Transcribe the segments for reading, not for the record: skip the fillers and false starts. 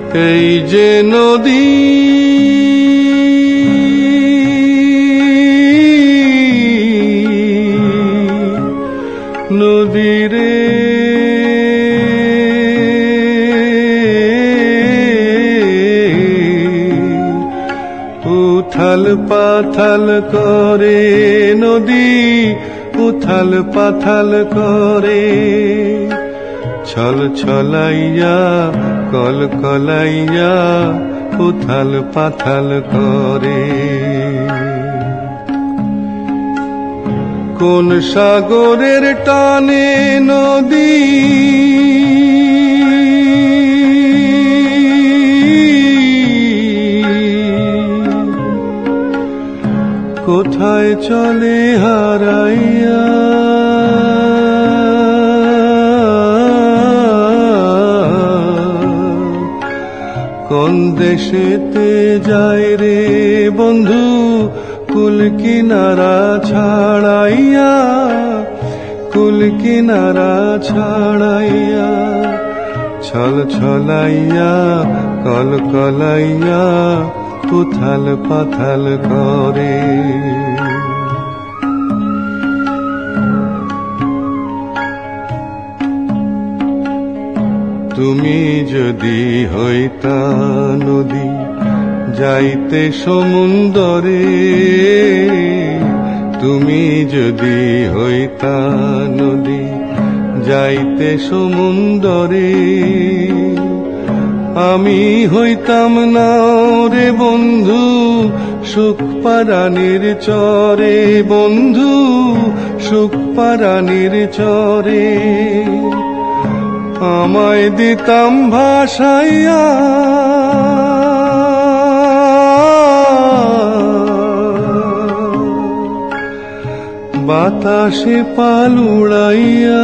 এই যে নদী, নদীরে উথাল পাথাল করে নদী, উথাল পাথাল করে, ছল ছলাইয়া কল কলাইয়া উথাল পাথাল করে। কোন সাগরের টানে নদী কোথায় চলে হারাইয়া, কোন দেশেতে যায় রে বন্ধু কুল কিনারা ছাড়াইয়া, কুল কিনারা ছাড়াইয়া, ছল ছলাইয়া কল কলাইয়া উথাল পাথাল করে। তুমি যদি হইতা নদী যাইতে সমুন্দরে, তুমি যদি হইতা নদী যাইতে সমুন্দরে, আমি হইতাম না রে বন্ধু সুখ পারানির চরে, বন্ধু সুখ পারানির চরে, আমায় দিতাম ভাসাইয়া বাতাসে পাল উড়াইয়া,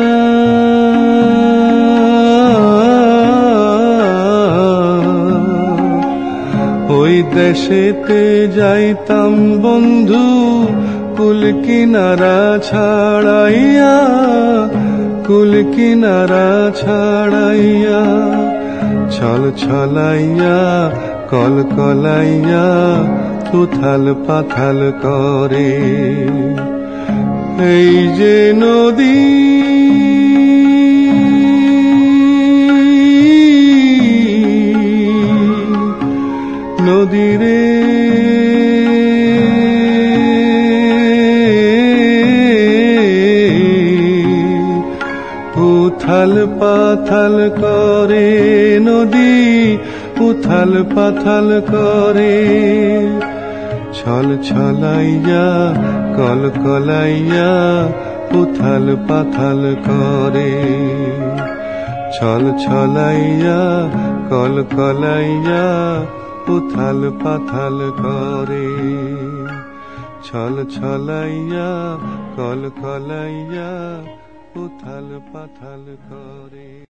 ওই দেশেতে যাইতাম বন্ধু কুল কিনারা ছাড়াইয়া, কুল কিনারা ছাড়াইয়া, ছল ছলাইয়া কল কলাইয়া উথাল পাথাল করে। এই যে নদী, নদীরে উথাল পাথাল করে নদী, উথাল পাথাল করে, ছল ছলাইয়া কল কলাইয়া উথাল পাথাল করে, ছল ছলাইয়া কল কলাইয়া উথাল পাথাল করে, ছল ছলাইয়া কল কলাইয়া উথাল পাথাল করে।